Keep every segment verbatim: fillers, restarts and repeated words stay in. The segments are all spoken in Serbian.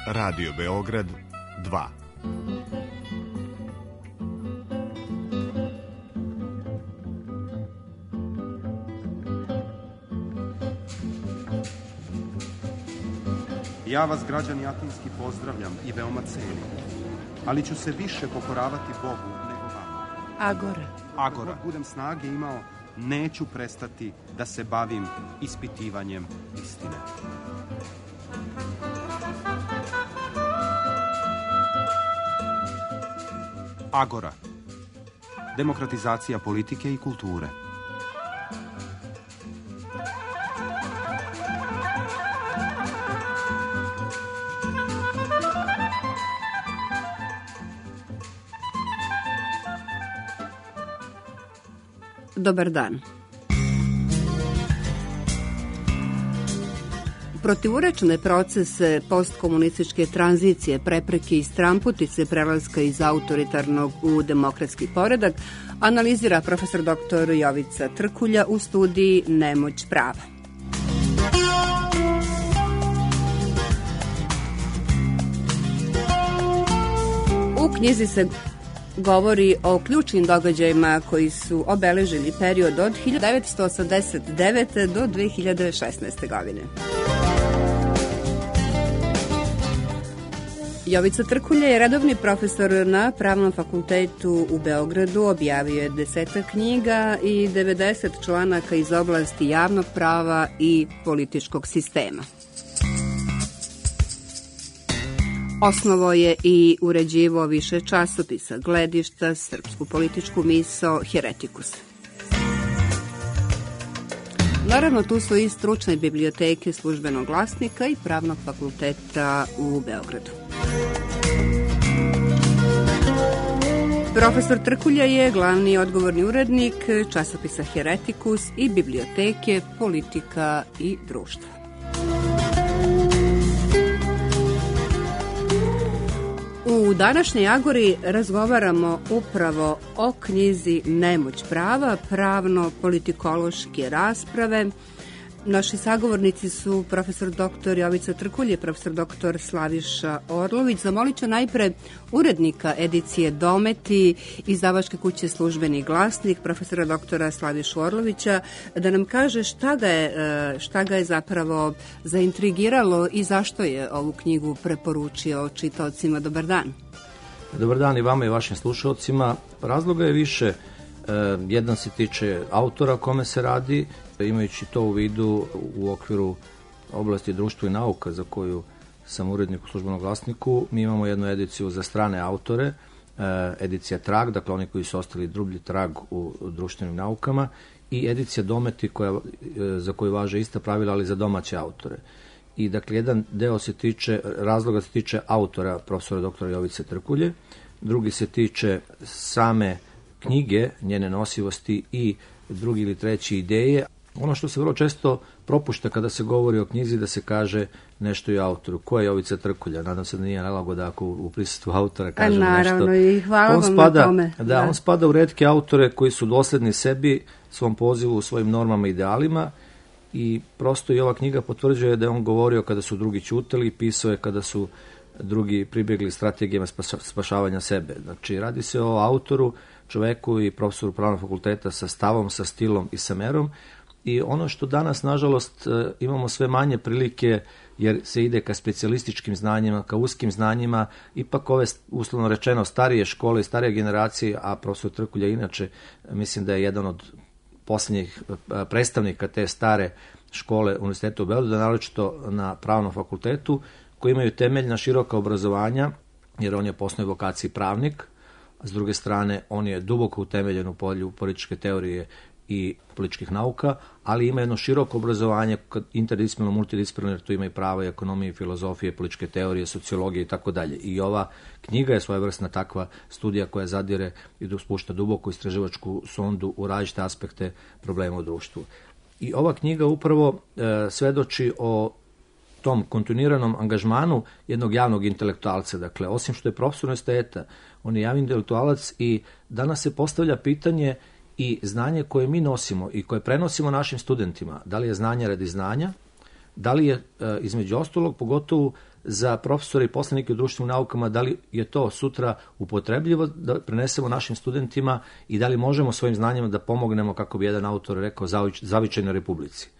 Radio Beograd dva. Ja vas, građani Atinski, pozdravljam i veoma cenim, ali ću se više pokoravati Bogu nego vama. Agora. Agora. Dok budem snage imao, neću prestati da se bavim ispitivanjem istine. Agora. Demokratizacija politike i kulture. Dobar dan. Protivurečne procese postkomunističke tranzicije, prepreke i stramputice prelaska iz autoritarnog u demokratski poredak analizira profesor doktor Jovica Trkulja u studiji Nemoć prava. U knjizi se govori o ključnim događajima koji su obeležili period od hiljadu devetsto osamdeset devete. do dve hiljade šesnaeste. godine. Jovica Trkulja je redovni profesor na Pravnom fakultetu u Beogradu, objavio je desetak knjiga i devedeset članaka iz oblasti javnog prava i političkog sistema. Osnovao je i uređivao više časopisa, Gledišta, Srpsku političku misao, Heretikus. Naravno, tu su i stručne biblioteke Službenog glasnika i Pravnog fakulteta u Beogradu. Profesor Trkulja je glavni odgovorni urednik časopisa Heretikus i biblioteke Politika i društvo. U današnjoj Agori razgovaramo upravo o knjizi Nemoć prava, pravno-politikološke rasprave. Naši sagovornici su profesor doktor Jovica Trkulja i profesor doktor Slaviša Orlović. Zamolit ću najpre urednika edicije Dometi, izdavačke kuće Službeni glasnik, profesora doktora Slavišu Orlovića, da nam kaže šta ga je, šta ga je zapravo zaintrigiralo i zašto je ovu knjigu preporučio čitaocima. Dobar dan. Dobar dan i vama i vašim slušalcima. Razloga je više. Jedan se tiče autora o kome se radi, imajući to u vidu u okviru oblasti društva i nauka za koju sam urednik u Službenom glasniku. Mi imamo jednu ediciju za strane autore, edicija Trag, dakle oni koji su ostali drublji trag u društvenim naukama, i edicija Dometi koja, za koju važe ista pravila, ali za domaće autore. I dakle jedan deo se tiče, razloga se tiče autora profesora doktora Jovice Trkulje, drugi se tiče same knjige, njene nosivosti i drugi ili treći ideje. Ono što se vrlo često propušta kada se govori o knjizi, da se kaže nešto i o autoru. Ko je Jovica Trkulja? Nadam se da nije nelagoda ako u prisustvu autora kažem nešto. Naravno, i hvala on vam spada, na tome. Da, da, on spada u retke autore koji su dosledni sebi, svom pozivu, svojim normama i idealima, i prosto i ova knjiga potvrđuje da je on govorio kada su drugi ćutali, pisao je kada su drugi pribjegli strategijama spašavanja sebe. Znači, radi se o autoru, čoveku i profesoru Pravnog fakulteta sa stavom, sa stilom i sa merom. I ono što danas, nažalost, imamo sve manje prilike, jer se ide ka specijalističkim znanjima, ka uskim znanjima, ipak ove, uslovno rečeno, starije škole i starije generacije, a profesor Trkulja inače, mislim da je jedan od posljednjih predstavnika te stare škole Univerziteta u Beogradu, naročito na Pravnom fakultetu, koji imaju temeljna široka obrazovanja, jer on je po osnovnoj vokaciji pravnik, a s druge strane on je duboko utemeljen u polju političke teorije i političkih nauka, ali ima jedno široko obrazovanje, interdisciplinarno, multidisciplinarno, jer tu ima i prava, i ekonomije, i filozofije, političke teorije, sociologije i tako dalje. I ova knjiga je svojevrsna takva studija koja zadire i spušta duboko istraživačku sondu u različite aspekte problema u društvu. I ova knjiga upravo e, svedoči o tom kontinuiranom angažmanu jednog javnog intelektualca. Dakle, osim što je profesor univerziteta, on je javni intelektualac i danas se postavlja pitanje i znanje koje mi nosimo i koje prenosimo našim studentima, da li je znanje radi znanja, da li je između ostalog pogotovo za profesore i poslanike u društvenim naukama, da li je to sutra upotrebljivo da prenesemo našim studentima i da li možemo svojim znanjima da pomognemo, kako bi jedan autor rekao, zavičajnoj republici.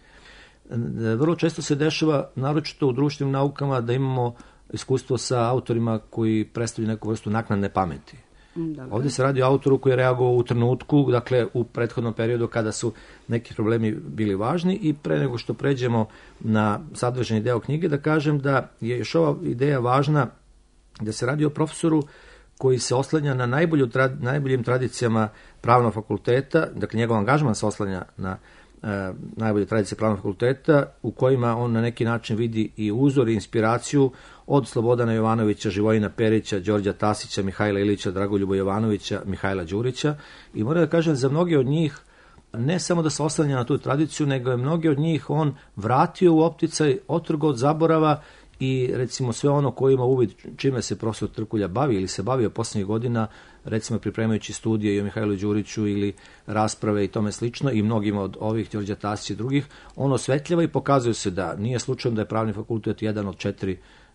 Vrlo često se dešava, naročito u društvenim naukama, da imamo iskustvo sa autorima koji predstavljaju neku vrstu naknadne pameti. Dobre. Ovdje se radi o autoru koji je reagovao u trenutku, dakle u prethodnom periodu kada su neki problemi bili važni, i pre nego što pređemo na sadržajni deo knjige, da kažem da je još ova ideja važna, da se radi o profesoru koji se oslanja na najbolju, najboljim tradicijama pravnog fakulteta, dakle njegov angažman se oslanja na e, najbolje tradicije pravnog fakulteta, u kojima on na neki način vidi i uzor i inspiraciju od Slobodana Jovanovića, Živojina Perića, Đorđa Tasića, Mihajla Ilića, Dragoljuba Jovanovića, Mihajla Đurića, i moram da kažem, za mnoge od njih ne samo da se oslanja na tu tradiciju, nego je mnoge od njih on vratio u opticaj, otrgao od zaborava, i recimo sve ono ko ima uvid čime se profesor Trkulja bavi ili se bavio posljednjih godina, recimo pripremajući studije i o Mihajlu Đuriću ili rasprave i tome slično, i mnogima od ovih, Đorđa Tasića i drugih, on osvetljava i pokazuje se da nije slučajno da je pravni fakultet jedan od četiri,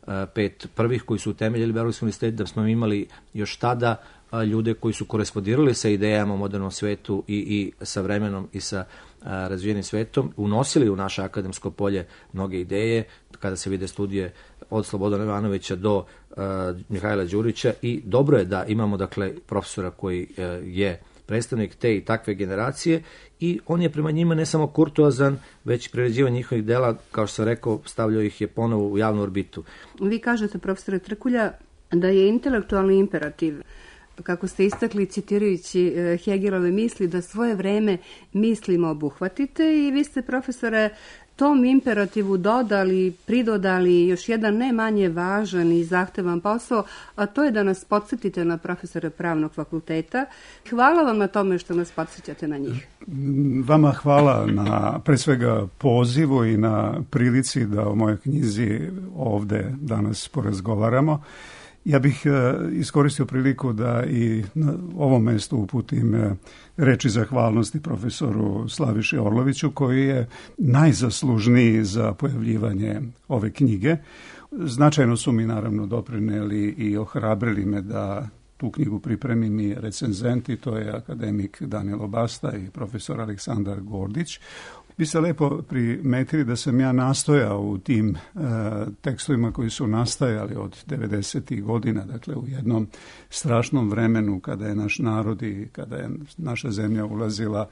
pet prvih koji su utemeljili Beogradski univerzitet, da smo imali još tada ljude koji su korespondirali sa idejama o modernom svetu i, i sa vremenom i sa a, razvijenim svetom, unosili u naše akademsko polje mnoge ideje, kada se vide studije od Slobodana Jovanovića do a, Mihajla Đurića, i dobro je da imamo, dakle, profesora koji a, je predstavnik te i takve generacije, i on je prema njima ne samo kurtoazan, već priređivanje njihovih dela, kao što sam rekao, stavljao ih je ponovo u javnu orbitu. Vi kažete, profesore Trkulja, da je intelektualni imperativ, kako ste istakli citirajući Hegelove misli, da svoje vreme mislimo obuhvatite, i vi ste, profesore, tom imperativu dodali, pridodali još jedan ne manje važan i zahtevan posao, a to je da nas podsjetite na profesore pravnog fakulteta. Hvala vam na tome što nas podsjećate na njih. Vama hvala na, pre svega, pozivu i na prilici da o mojoj knjizi ovde danas porazgovaramo. Ja bih iskoristio priliku da i na ovom mjestu uputim reči zahvalnosti profesoru Slaviši Orloviću, koji je najzaslužniji za pojavljivanje ove knjige. Značajno su mi naravno doprineli i ohrabrili me da tu knjigu pripremim i recenzenti, to je akademik Danilo Basta i profesor Aleksandar Gordić. Vi ste lepo primetili da sam ja nastojao u tim e, tekstovima koji su nastajali od devedesetih godina, dakle u jednom strašnom vremenu kada je naš narod i kada je naša zemlja ulazila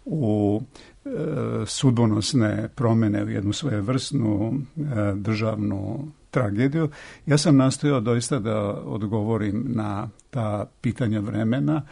u e, sudbonosne promjene, u jednu svojevrsnu e, državnu tragediju. Ja sam nastojao doista da odgovorim na ta pitanja vremena,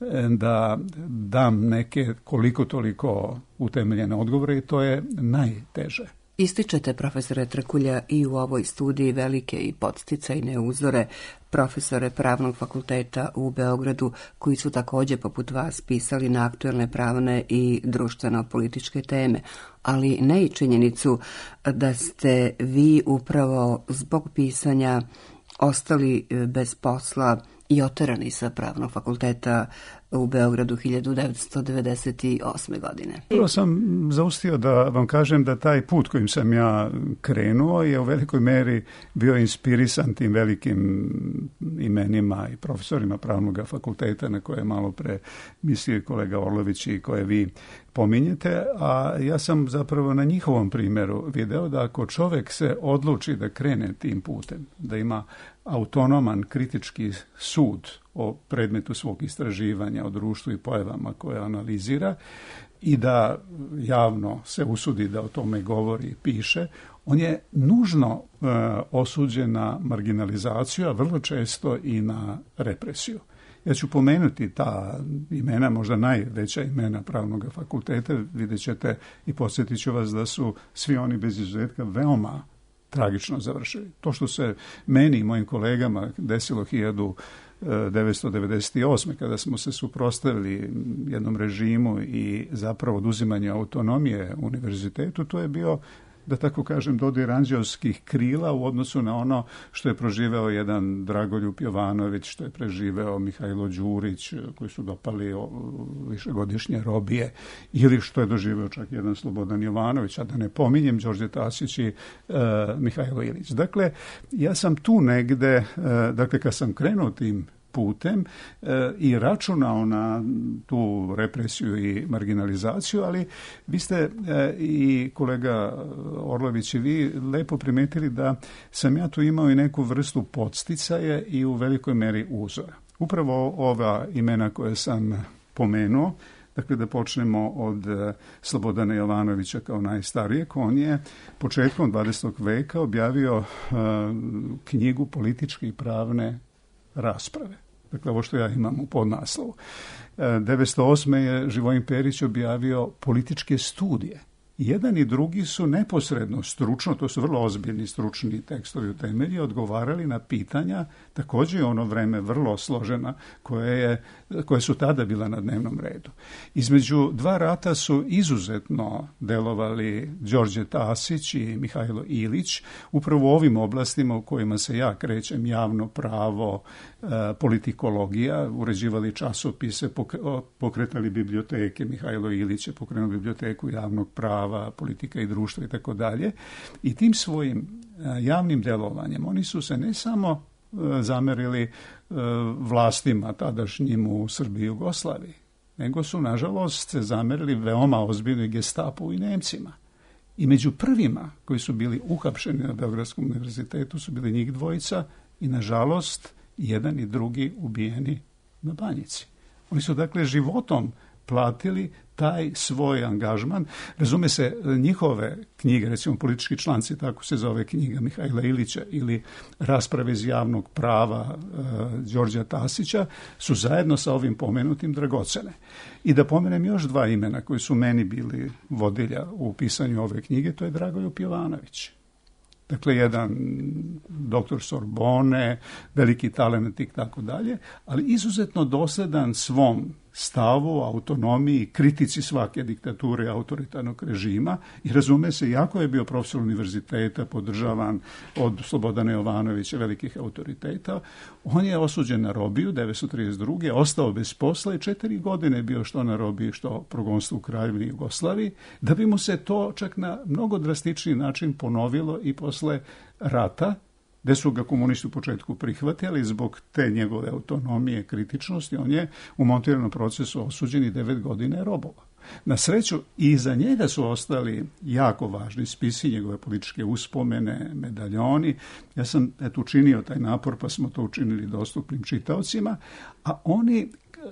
da dam neke koliko toliko utemeljene odgovore, i to je najteže. Ističete, profesore Trkulja, i u ovoj studiji velike i podsticajne uzore profesore pravnog fakulteta u Beogradu, koji su također poput vas pisali na aktuelne pravne i društveno-političke teme, ali ne i činjenicu da ste vi upravo zbog pisanja ostali bez posla i oterani sa pravnog fakulteta u Beogradu hiljadu devetsto devedeset osme. godine. Prvo sam zaustio da vam kažem da taj put kojim sam ja krenuo je u velikoj meri bio inspirisan tim velikim imenima i profesorima pravnog fakulteta na koje je malo pre mislio kolega Orlović i koje vi pominjete, a ja sam zapravo na njihovom primjeru video da ako čovjek se odluči da krene tim putem, da ima autonoman kritički sud o predmetu svog istraživanja, o društvu i pojavama koje analizira, i da javno se usudi da o tome govori i piše, on je nužno e, osuđen na marginalizaciju, a vrlo često i na represiju. Ja ću pomenuti ta imena, možda najveća imena pravnog fakulteta, vidjet ćete i podsjetit ću vas da su svi oni bez izuzetka veoma tragično završili. To što se meni i mojim kolegama desilo hiljadu devetsto devedeset osme. kada smo se suprotstavili jednom režimu i zapravo oduzimanje autonomije univerzitetu, to je bio da tako kažem, dodir anđeoskih krila u odnosu na ono što je proživeo jedan Dragoljub Jovanović, što je preživeo Mihajlo Đurić, koji su dopali višegodišnje robije, ili što je doživeo čak jedan Slobodan Jovanović, a da ne pominjem Đorđe Tasić i uh, Mihajlo Ilić. Dakle, ja sam tu negde, uh, dakle, kad sam krenuo tim putem e, i računao na tu represiju i marginalizaciju, ali vi ste e, i kolega Orlović i vi lepo primetili da sam ja tu imao i neku vrstu podsticaja i u velikoj meri uzora. Upravo ova imena koje sam pomenuo, dakle da počnemo od Slobodana Jovanovića kao najstarijeg, on je početkom dvadesetog veka objavio e, knjigu Političke i pravne rasprave. Dakle, ovo što ja imam u podnaslovu. devetsto osme je Živojin Perić objavio Političke studije. Jedan i drugi su neposredno stručno, to su vrlo ozbiljni stručni tekstovi u temelji, odgovarali na pitanja, također je ono vreme vrlo složena, koje, je, koje su tada bila na dnevnom redu. Između dva rata su izuzetno delovali Đorđe Tasić i Mihajlo Ilić, upravo u ovim oblastima u kojima se ja krećem, javno pravo, politikologija, uređivali časopise, pokretali biblioteke. Mihajlo Ilić je pokrenuo biblioteku javnog prava, politika i društva i tako dalje. I tim svojim javnim delovanjem oni su se ne samo zamerili vlastima tadašnjim u Srbiji i Jugoslaviji, nego su, nažalost, se zamerili veoma ozbiljno i Gestapu i Nemcima. I među prvima koji su bili uhapšeni na Beogradskom univerzitetu su bili njih dvojica i, nažalost, jedan i drugi ubijeni na Banjici. Oni su, dakle, životom platili taj svoj angažman. Razume se, njihove knjige, recimo Politički članci, tako se zove knjiga Mihajla Ilića, ili Rasprave iz javnog prava uh, Đorđa Tasića, su zajedno sa ovim pomenutim dragocene. I da pomenem još dva imena koji su meni bili vodilja u pisanju ove knjige, to je Dragoljub Jovanović. Dakle, jedan doktor Sorbone, veliki talent i tako dalje, ali izuzetno dosledan svom stavu, autonomiji, kritici svake diktature autoritarnog režima i, razume se, jako je bio profesor univerziteta, podržavan od Slobodana Jovanovića, velikih autoriteta. On je osuđen na robiju devetsto trideset druge ostao bez posla i četiri godine je bio što na robiji, što progonstvo u Kraljevini Jugoslaviji, da bi mu se to čak na mnogo drastičniji način ponovilo i posle rata, gde su ga komunisti u početku prihvatili zbog te njegove autonomije, kritičnosti. On je u montiranom procesu osuđen i devet godina je robovao. Na sreću, i iza njega su ostali jako važni spisi, njegove političke uspomene, medaljoni. Ja sam eto učinio taj napor, pa smo to učinili dostupnim čitaocima, a oni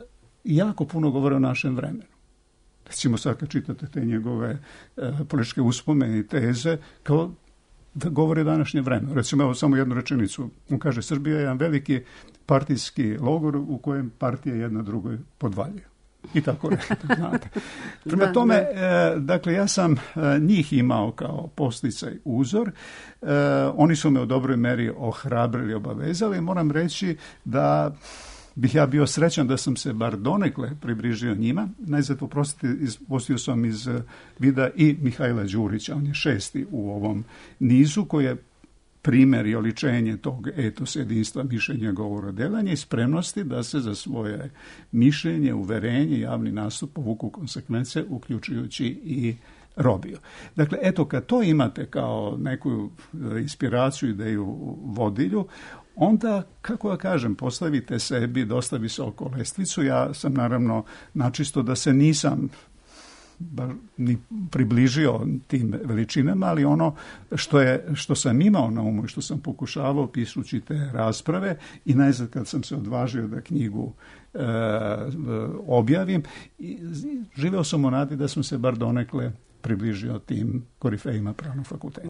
jako puno govore o našem vremenu. Recimo sad kad čitate te njegove e, političke uspomene i teze, kao da govore današnje vreme. Recimo, evo samo jednu rečenicu. On kaže, Srbija je jedan veliki partijski logor u kojem partije jedna drugoj podvaljuje. I tako rekao, znate. Prema da, tome, da. E, dakle, ja sam e, njih imao kao posticaj uzor. E, oni su me u dobroj meri ohrabrili, obavezali. Moram reći da bih ja bio srećan da sam se bar donekle približio njima. Najzad, oprostite, postio sam iz vida i Mihajla Đurića, on je šesti u ovom nizu, koji je primjer i oličenje tog etosa, jedinstva, mišljenja, govora, delanja i spremnosti da se za svoje mišljenje, uverenje, javni nastup povuku konsekvence, uključujući i robiju. Dakle, eto, kad to imate kao neku inspiraciju, ideju, vodilju, onda, kako ja kažem, postavite sebi dosta visoko lestvicu. Ja sam naravno načisto da se nisam ni približio tim veličinama, ali ono što, je, što sam imao na umu i što sam pokušavao pisući te rasprave i najzad kad sam se odvažio da knjigu e, objavim, živeo sam u nadi da sam se bar donekle približio tim korifejima pravnog fakulteta.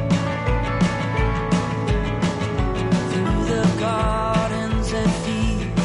Through the gardens that feed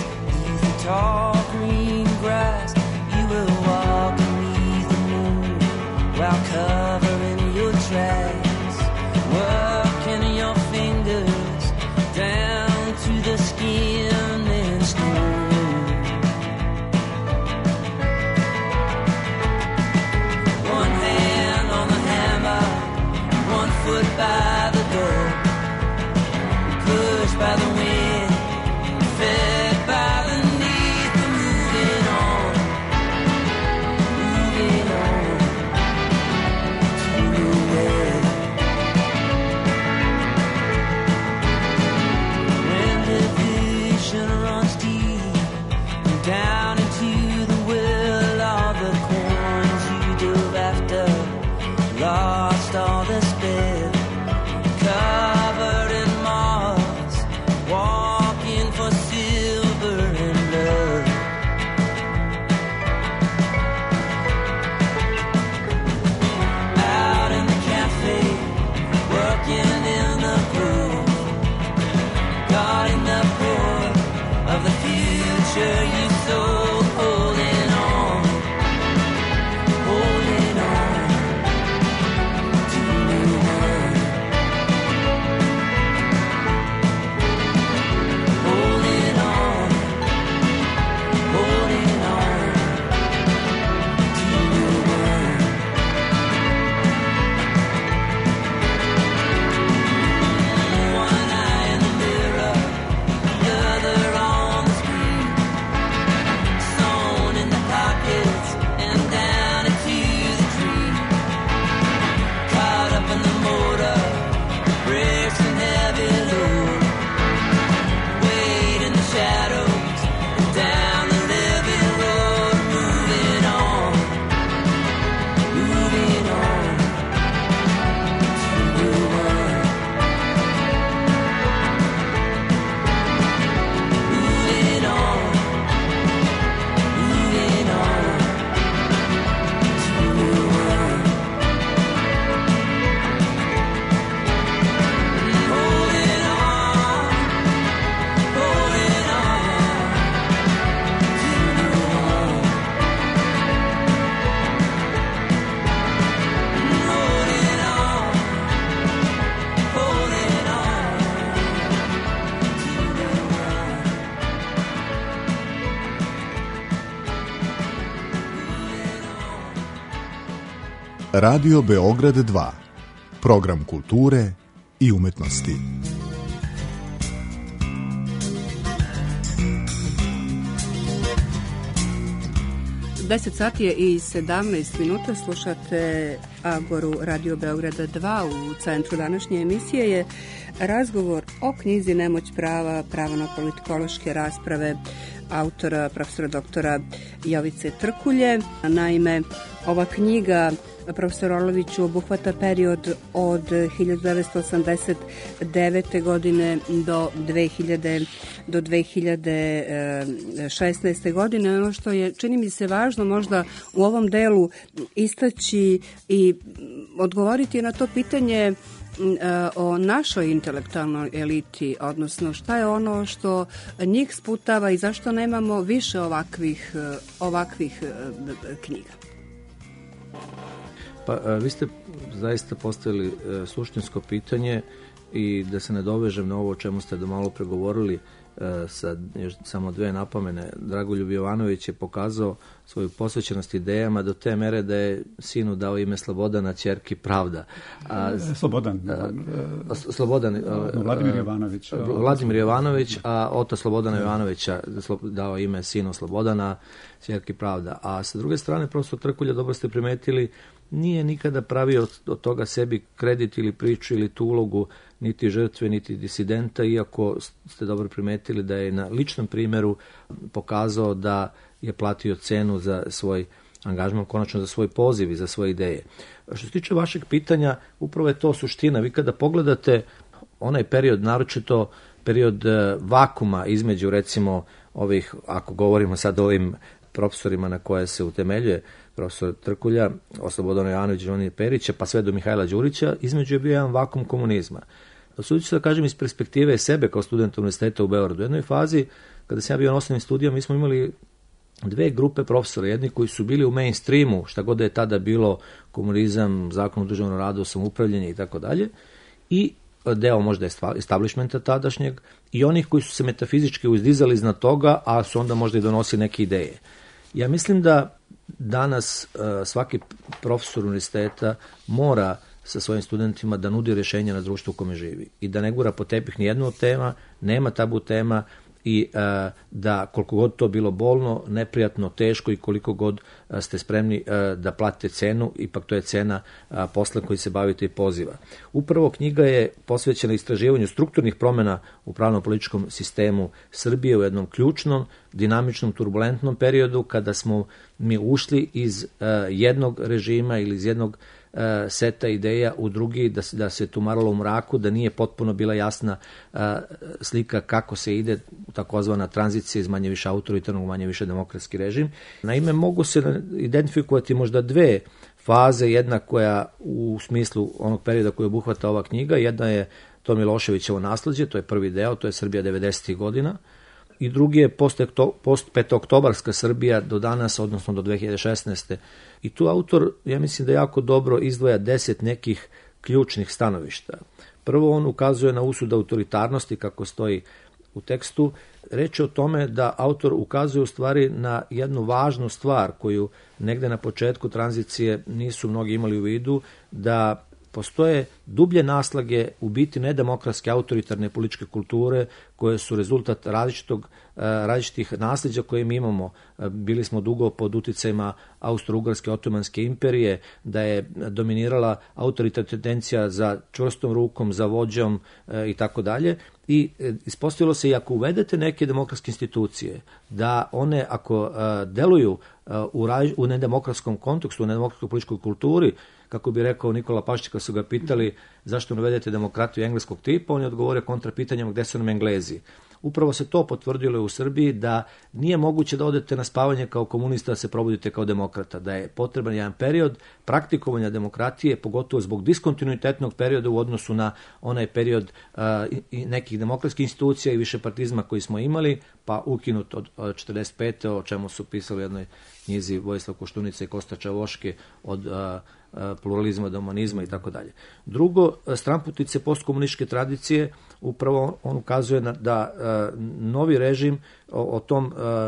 Radio Beograd dva. Program kulture i umetnosti. deset sati je i sedamnaest minuta, slušate Agoru Radio Beograda dva. U centru današnje emisije je razgovor o knjizi Nemoć prava, pravo na politikološke rasprave autora profesora doktora Jovice Trkulje. Naime, ova knjiga, profesor Orloviću, obuhvata period od hiljadu devetsto osamdeset devete. godine do dve hiljade, do dve hiljade šesnaeste. godine. Ono što je, čini mi se, važno možda u ovom delu istaći i odgovoriti na to pitanje o našoj intelektualnoj eliti, odnosno šta je ono što njih sputava i zašto nemamo više ovakvih, ovakvih knjiga. Pa, vi ste zaista postavili suštinsko pitanje i da se nadovežem na ovo o čemu ste do malo pregovorili, sa još samo dve napomene. Dragoljub Jovanović je pokazao svoju posvećenost idejama do te mere da je sinu dao ime Slobodana, ćerki Pravda. A, Slobodan. A, Slobodan. Vladimir Jovanović. Vladimir Jovanović, a otac Slobodana Jovanovića dao ime sinu Slobodana, ćerki Pravda. A sa druge strane, profesor Trkulja, dobro ste primetili, nije nikada pravio od toga sebi kredit ili priču ili tu ulogu niti žrtve, niti disidenta, iako ste dobro primetili da je na ličnom primjeru pokazao da je platio cenu za svoj angažman, konačno za svoj poziv i za svoje ideje. Što se tiče vašeg pitanja, upravo je to suština. Vi kada pogledate onaj period, naročito period vakuma između, recimo, ovih, ako govorimo sad o ovim profesorima na koje se utemeljuje profesor Trkulja, Slobodan Jovanović, Živonije Perića, pa sve do Mihajla Đurića, između je bio jedan vakum komunizma. Sudit ću da kažem iz perspektive sebe kao studenta univerziteta u Beogradu. U jednoj fazi, kada sam ja bio na osnovnim studijama, mi smo imali dve grupe profesora. Jedni koji su bili u mainstreamu, šta god da je tada bilo, komunizam, zakon o državnom radu, samoupravljanje i tako dalje, i deo možda establishmenta tadašnjeg, i onih koji su se metafizički uzdizali iznad toga, a su onda možda i donosili neke ideje. Ja mislim da danas uh, svaki profesor univerziteta mora sa svojim studentima da nudi rješenja na društvu u kome živi i da ne gura po tepih ni jednu od tema, nema tabu tema i uh, da koliko god to bilo bolno, neprijatno, teško i koliko god uh, ste spremni uh, da platite cenu, ipak to je cena uh, posla koji se bavite i poziva. Upravo knjiga je posvećena istraživanju strukturnih promjena u pravno-političkom sistemu Srbije u jednom ključnom, dinamičnom, turbulentnom periodu kada smo mi ušli iz uh, jednog režima ili iz jednog seta ideja u drugi, da se, da se tumaralo u mraku, da nije potpuno bila jasna uh, slika kako se ide u takozvana tranzicija iz manje više autoritarnog u manje više demokratski režim. Naime, mogu se identifikovati možda dve faze, jedna koja u smislu onog perioda koji obuhvata ova knjiga, jedna je to Miloševićevo nasleđe, to je prvi deo, to je Srbija devedesetih godina, i drugi je post-petooktobarska Srbija do danas, odnosno do dve hiljade šesnaeste. I tu autor, ja mislim da jako dobro izdvaja deset nekih ključnih stanovišta. Prvo, on ukazuje na usud autoritarnosti, kako stoji u tekstu. Reč je o tome da autor ukazuje u stvari na jednu važnu stvar koju negde na početku tranzicije nisu mnogi imali u vidu, da postoje dublje naslage u biti nedemokratske autoritarne političke kulture koje su rezultat različitog, različitih nasljeđa koje mi imamo. Bili smo dugo pod uticajima Austro-Ugarske otomanske imperije, da je dominirala autoritarna tendencija za čvrstom rukom, za vođom i tako dalje. I ispostavilo se, i ako uvedete neke demokratske institucije, da one ako deluju u, u nedemokratskom kontekstu, u nedemokratskoj političkoj kulturi, kako bi rekao Nikola Pašček, su ga pitali zašto ne uvedete demokratiju engleskog tipa, on je odgovorio kontra pitanjama gde su nam Englezi. Upravo se to potvrdilo u Srbiji, da nije moguće da odete na spavanje kao komunista, da se probudite kao demokrata, da je potreban jedan period praktikovanja demokratije, pogotovo zbog diskontinuitetnog perioda u odnosu na onaj period uh, i nekih demokratskih institucija i višepartizma koji smo imali, pa ukinut od, od četrdeset pete. o čemu su pisali u jednoj knjizi Vojislav Koštunica i Kosta Čavoški, od uh, pluralizma do humanizma i tako dalje. Drugo, stranputice postkomunističke tradicije, upravo on ukazuje na, da uh, novi režim o, o tom uh,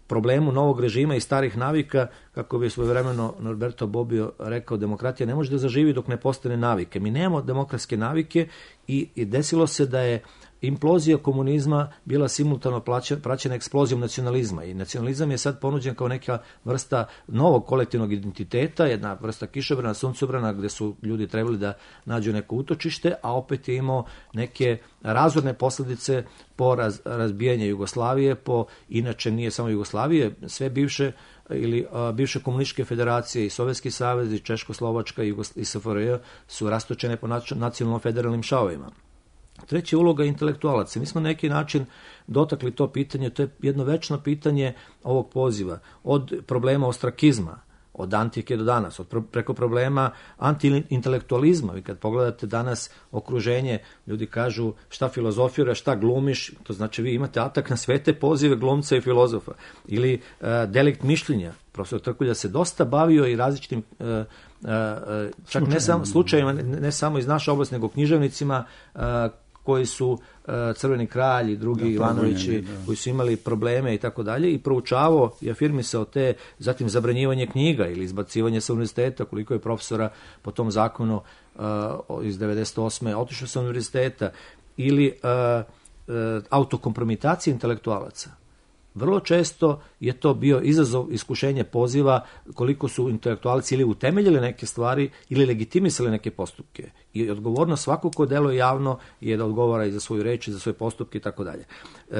problemu novog režima i starih navika, kako bi svojevremeno Norberto Bobbio rekao, demokratija ne može da zaživi dok ne postane navike. Mi nemamo demokratske navike i, i desilo se da je implozija komunizma bila simultano praćena eksplozijom nacionalizma i nacionalizam je sad ponuđen kao neka vrsta novog kolektivnog identiteta, jedna vrsta kišobrana, suncobrana gde su ljudi trebali da nađu neko utočište, a opet je imao neke razorne posledice po raz, razbijanje Jugoslavije, po, inače nije samo Jugoslavije, sve bivše ili a, bivše komunističke federacije i Sovjetski savez i Češko-Slovačka i, i S F R J su rastočene po nacionalno-federalnim šavovima. Treća uloga intelektualaca. Mi smo na neki način dotakli to pitanje, to je jedno večno pitanje ovog poziva. Od problema ostrakizma, od antike do danas, od pro, preko problema antiintelektualizma. Vi kad pogledate danas okruženje, ljudi kažu šta filozofira, šta glumiš, to znači vi imate atak na sve te pozive glumca i filozofa. Ili uh, delikt mišljenja. Profesor Trkulja se dosta bavio i različitim uh, uh, čak ne samo slučajima, ne, ne samo iz naše oblasti, nego književnicima uh, koji su uh, Crveni kralj i drugi da, Ivanovići, da. koji su imali probleme i tako dalje, i proučavao i afirmisao te, zatim zabranjivanje knjiga ili izbacivanje sa univerziteta, koliko je profesora po tom zakonu uh, iz devedeset osme otišao sa univerziteta, ili uh, uh, autokompromitacija intelektualaca. Vrlo često je to bio izazov, iskušenje poziva koliko su intelektualci ili utemeljili neke stvari ili legitimisali neke postupke. I odgovornost svakog ko deluje javno je da odgovara i za svoju reč, i za svoje postupke i tako dalje.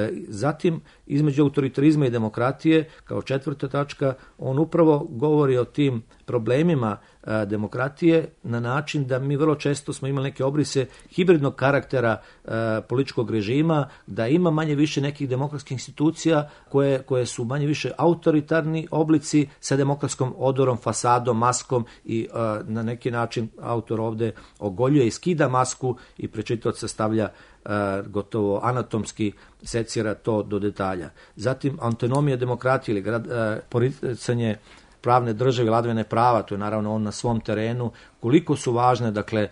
Zatim, između autoritarizma i demokratije, kao četvrta tačka, on upravo govori o tim problemima a, demokratije na način da mi vrlo često smo imali neke obrise hibridnog karaktera a, političkog režima, da ima manje više nekih demokratskih institucija koje, koje su manje više autoritarni oblici sa demokratskom odorom, fasadom, maskom i a, na neki način autor ovde ogoljuje i skida masku i prečitaoca stavlja a, gotovo anatomski secira to do detalja. Zatim autonomija demokratije ili grad, a, poricanje pravne države, vladavine prava, to je naravno on na svom terenu, koliko su važne, dakle,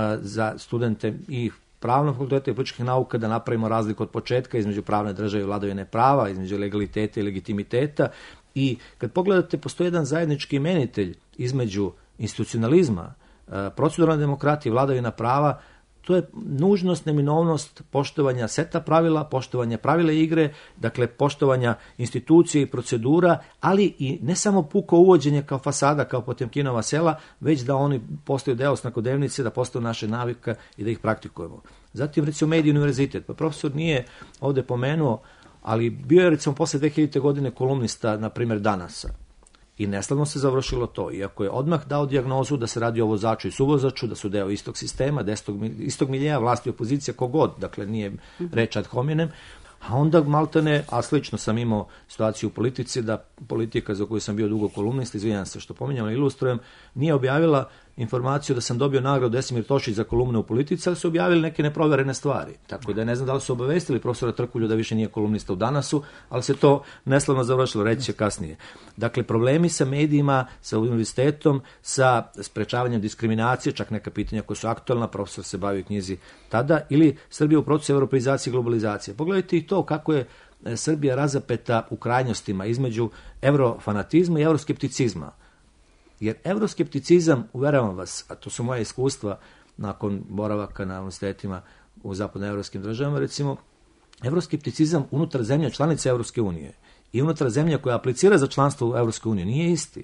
za studente i pravnog fakulteta i političkih nauka da napravimo razliku od početka između pravne države i vladavine prava, između legaliteta i legitimiteta. I kad pogledate, postoji jedan zajednički imenitelj između institucionalizma, proceduralne demokratije i vladavina prava. To je nužnost, neminovnost poštovanja seta pravila, poštovanja pravila igre, dakle poštovanja institucije i procedura, ali i ne samo puko uvođenje kao fasada, kao Potemkinova sela, već da oni postaju deo svakodnevnice, da postaju naše navika i da ih praktikujemo. Zatim, recimo, medij univerzitet. Pa profesor nije ovde pomenuo, ali bio je, recimo, posle dve hiljadite godine kolumnista, na primjer, Danasa. I neslavno se završilo to, iako je odmah dao dijagnozu da se radi o vozaču i suvozaču, da su deo istog sistema, istog, istog miljeja, vlasti i opozicija, kogod, dakle nije reč ad hominem, a onda maltene, a slično sam imao situaciju u politici, da politika za koju sam bio dugo kolumnista, izvinjam se što pominjam, ali ilustrujem, nije objavila informaciju da sam dobio nagradu Desimir Tošić za kolumne u politici, ali su objavili neke neproverene stvari. Tako da ne znam da li su obavestili profesora Trkulju da više nije kolumnista u Danasu, ali se to neslavno završilo, reći će kasnije. Dakle, problemi sa medijima, sa univerzitetom, sa sprečavanjem diskriminacije, čak neka pitanja koja su aktualna, profesor se bavi u knjizi tada, ili Srbija u procesu europeizacije i globalizacije. Pogledajte i to kako je Srbija razapeta u krajnostima između eurofanatizma i euroskepticizma. Jer euroskepticizam, uveravam vas, a to su moje iskustva nakon boravaka na univerzitetima u zapadnoevropskim državama, recimo, euroskepticizam unutar zemlja članica Evropske unije i unutar zemlja koja aplicira za članstvo u Evropske unije nije isti.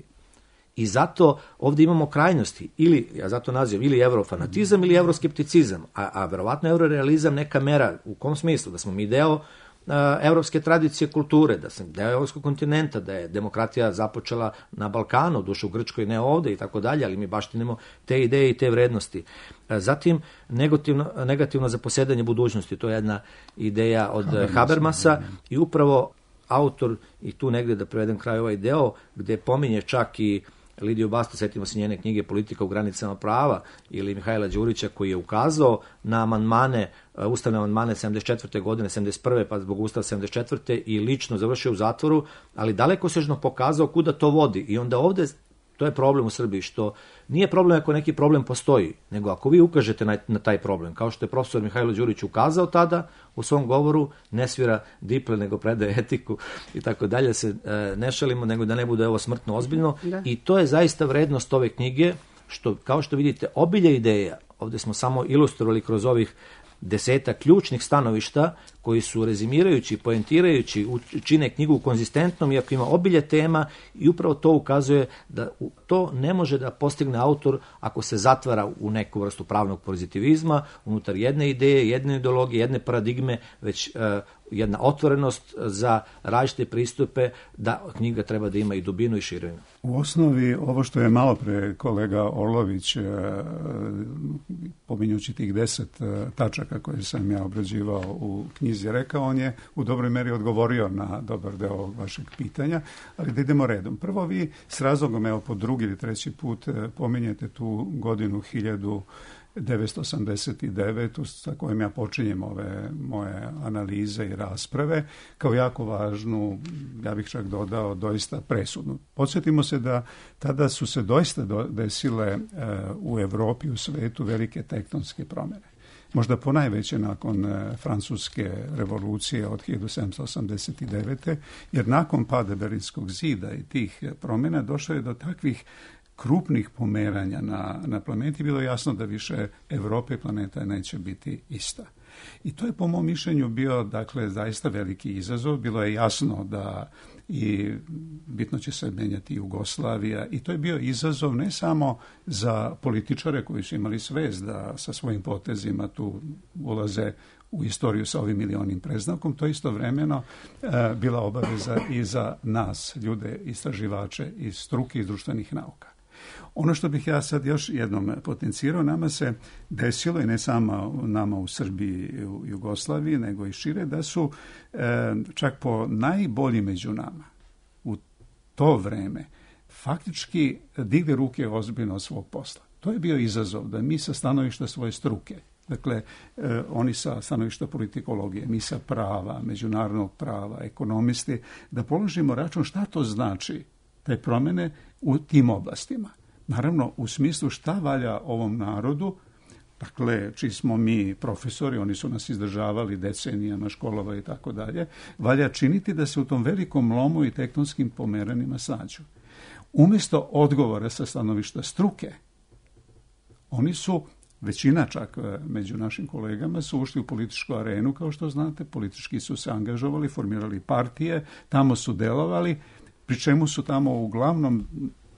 I zato ovdje imamo krajnosti, ili, ja zato nazivam, ili eurofanatizam ili euroskepticizam, a, a verovatno eurorealizam neka mera, u kom smislu, da smo mi deo evropske tradicije kulture, da sam deo evropskog kontinenta, da je demokratija započela na Balkanu, duše u Grčkoj, ne ovde i tako dalje, ali mi baštinimo te ideje i te vrednosti. Zatim, negativno, negativno zaposedanje budućnosti, to je jedna ideja od Habermasa, Habermasa i upravo autor, i tu negde da prevedem kraj ovaj deo, gde pominje čak i Lidiju Basta, setimo se njene knjige Politika u granicama prava, ili Mihajla Đurića koji je ukazao na amandmane, ustavne amandmane sedamdeset četvrte godine, sedamdeset prve pa zbog ustava sedamdeset četvrte i lično završio u zatvoru, ali dalekosežno pokazao kuda to vodi. I onda ovde To je problem u Srbiji, što nije problem ako neki problem postoji, nego ako vi ukažete na, na taj problem, kao što je profesor Mihajlo Đurić ukazao tada u svom govoru, ne svira diple, nego predaje etiku i tako dalje, se e, ne šalimo, nego da ne bude ovo smrtno ozbiljno. Da. I to je zaista vrednost ove knjige, što, kao što vidite, obilje ideja, ovdje smo samo ilustrovali kroz ovih deseta ključnih stanovišta koji su rezimirajući, poentirajući, čine knjigu konzistentnom, iako ima obilje tema, i upravo to ukazuje da to ne može da postigne autor ako se zatvara u neku vrstu pravnog pozitivizma, unutar jedne ideje, jedne ideologije, jedne paradigme, već uh, jedna otvorenost za različite pristupe, da knjiga treba da ima i dubinu i širinu. U osnovi, ovo što je malo pre kolega Orlović, pominjući tih deset tačaka koje sam ja obrađivao u knjizi rekao, on je u dobroj meri odgovorio na dobar deo ovog vašeg pitanja, ali da idemo redom. Prvo, vi s razlogom, evo po drugi ili treći put, pominjete tu godinu hiljadu devetsto osamdeset devetu sa kojom ja počinjem ove moje analize i rasprave, kao jako važnu, ja bih čak dodao, doista presudnu. Podsjetimo se da tada su se doista desile e, u Evropi, u svetu, velike tektonske promjene. Možda ponajveće nakon e, Francuske revolucije od hiljadu sedamsto osamdeset devete. jer nakon pada Berlinskog zida i tih promjena došlo je do takvih krupnih pomeranja na, na planeti, bilo je jasno da više Evropa i planeta neće biti ista. I to je po mom mišljenju bio, dakle, zaista veliki izazov. Bilo je jasno da i bitno će se menjati Jugoslavija i to je bio izazov ne samo za političare koji su imali svest da sa svojim potezima tu ulaze u istoriju sa ovim milionim predznakom, to istovremeno e, bila obaveza i za nas, ljude, istraživače iz struke i društvenih nauka. Ono što bih ja sad još jednom potencirao, nama se desilo, i ne samo nama u Srbiji i u Jugoslaviji, nego i šire, da su e, čak po najbolji među nama u to vreme faktički digli ruke ozbiljno od svog posla. To je bio izazov da mi sa stanovišta svoje struke, dakle, e, oni sa stanovišta politikologije, mi sa prava, međunarodnog prava, ekonomisti, da položimo račun šta to znači te promjene u tim oblastima. Naravno, u smislu šta valja ovom narodu, dakle, čiji smo mi profesori, oni su nas izdržavali decenijama, školova i tako dalje, valja činiti da se u tom velikom lomu i tektonskim pomeranjima snađu. Umjesto odgovora sa stanovišta struke, oni su, većina čak među našim kolegama, su ušli u političku arenu, kao što znate, politički su se angažovali, formirali partije, tamo su delovali, pri čemu su tamo uglavnom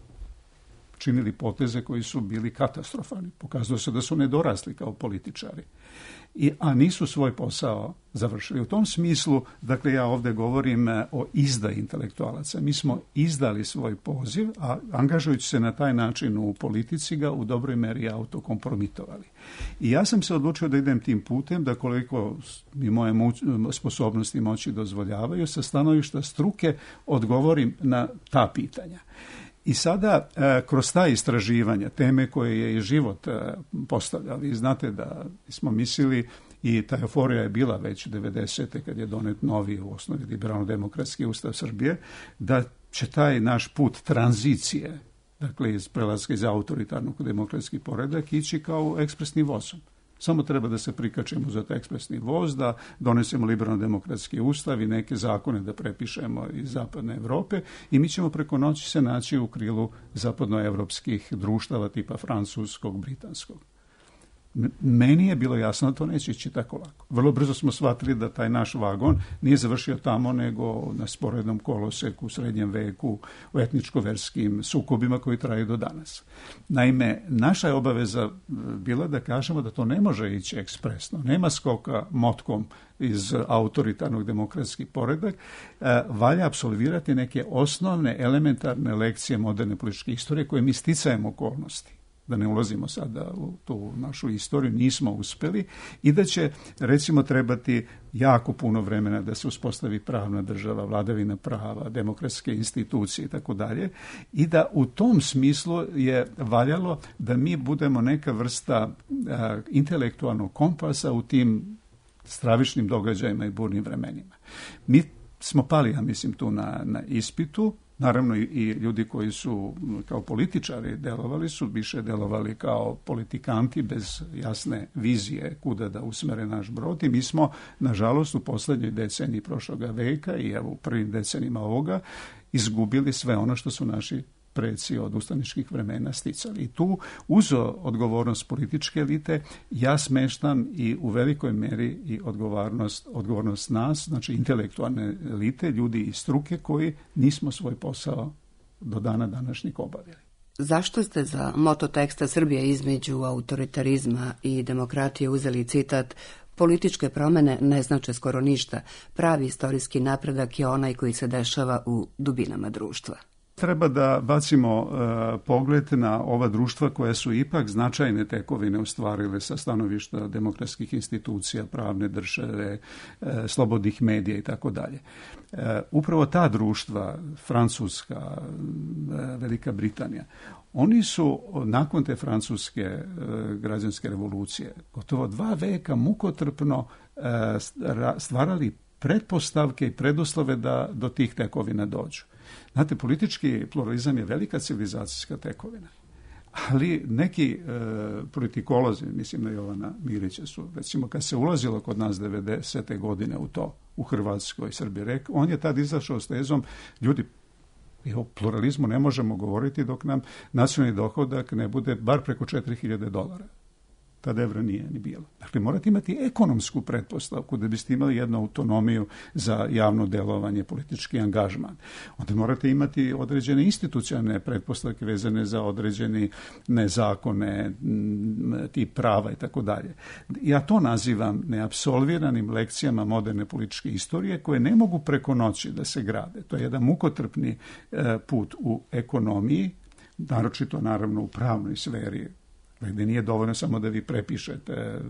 činili poteze koji su bili katastrofalni. Pokazuje se da su nedorasli kao političari. I, a nisu svoj posao završili. U tom smislu, dakle, ja ovdje govorim o izdaji intelektualaca. Mi smo izdali svoj poziv, a angažujući se na taj način u politici ga u dobroj meri autokompromitovali. I ja sam se odlučio da idem tim putem, da koliko mi moje mo- sposobnosti moći dozvoljavaju, sa stanovišta struke odgovorim na ta pitanja. I sada, kroz ta istraživanja, teme koje je i život postavljao, vi znate da smo mislili, i ta euforija je bila već devedesete kad je donet novi, u osnovi, liberalno-demokratski ustav Srbije, da će taj naš put tranzicije, dakle iz prelaska iz autoritarnog u demokratski poredak, ići kao ekspresni vozom. Samo treba da se prikačimo za taj ekspresni voz, da donesemo liberalno-demokratski ustav i neke zakone da prepišemo iz zapadne Evrope i mi ćemo preko noći se naći u krilu zapadnoevropskih društava tipa francuskog, britanskog. Meni je bilo jasno da to neće ići tako lako. Vrlo brzo smo shvatili da taj naš vagon nije završio tamo, nego na sporednom koloseku u srednjem veku, u etničko-verskim sukobima koji traju do danas. Naime, naša je obaveza bila da kažemo da to ne može ići ekspresno. Nema skoka motkom iz autoritarnog demokratski poredak. Valja apsolvirati neke osnovne elementarne lekcije moderne političke istorije koje mi sticajem okolnosti, da ne ulazimo sada u tu našu istoriju, nismo uspjeli, i da će, recimo, trebati jako puno vremena da se uspostavi pravna država, vladavina prava, demokratske institucije i tako dalje, i da u tom smislu je valjalo da mi budemo neka vrsta a, intelektualnog kompasa u tim stravičnim događajima i burnim vremenima. Mi smo pali, ja mislim, tu na, na ispitu, Naravno i ljudi koji su kao političari delovali su više delovali kao politikanti bez jasne vizije kuda da usmere naš brod i mi smo nažalost u poslednjoj deceniji prošloga veka i evo u prvim decenijima ovoga izgubili sve ono što su naši preci od ustaničkih vremena sticali. I tu uz odgovornost političke elite ja smeštam i u velikoj meri i odgovornost, odgovornost nas, znači intelektualne elite, ljudi iz struke koji nismo svoj posao do dana današnjeg obavili. Zašto ste za moto teksta Srbija između autoritarizma i demokratije uzeli citat političke promene ne znače skoro ništa, pravi istorijski napredak je onaj koji se dešava u dubinama društva? Treba da bacimo uh, pogled na ova društva koja su ipak značajne tekovine ostvarile sa stanovišta demokratskih institucija, pravne države, uh, slobodnih medija i tako dalje. Upravo ta društva, Francuska, uh, Velika Britanija, oni su nakon te francuske uh, građanske revolucije gotovo dva veka mukotrpno uh, stvarali pretpostavke i preduslove da do tih tekovina dođu. Znate, politički pluralizam je velika civilizacijska tekovina, ali neki e, politikolozi, mislim na Jovana Mirića su, recimo kad se ulazilo kod nas devedesete godine u to, u Hrvatskoj, Srbiji, rekao, on je tad izašao s tezom, ljudi, i o pluralizmu ne možemo govoriti dok nam nacionalni dohodak ne bude bar preko četiri hiljade dolara. Tada evra nije ni bilo. Dakle, morate imati ekonomsku pretpostavku da biste imali jednu autonomiju za javno delovanje, politički angažman. Onda morate imati određene institucionalne pretpostavke vezane za određene zakone, tip prava i tako dalje. Ja to nazivam neapsolviranim lekcijama moderne političke istorije koje ne mogu preko noći da se grade. To je jedan mukotrpni put u ekonomiji, naročito naravno u pravnoj sferi, gdje nije dovoljno samo da vi prepišete e,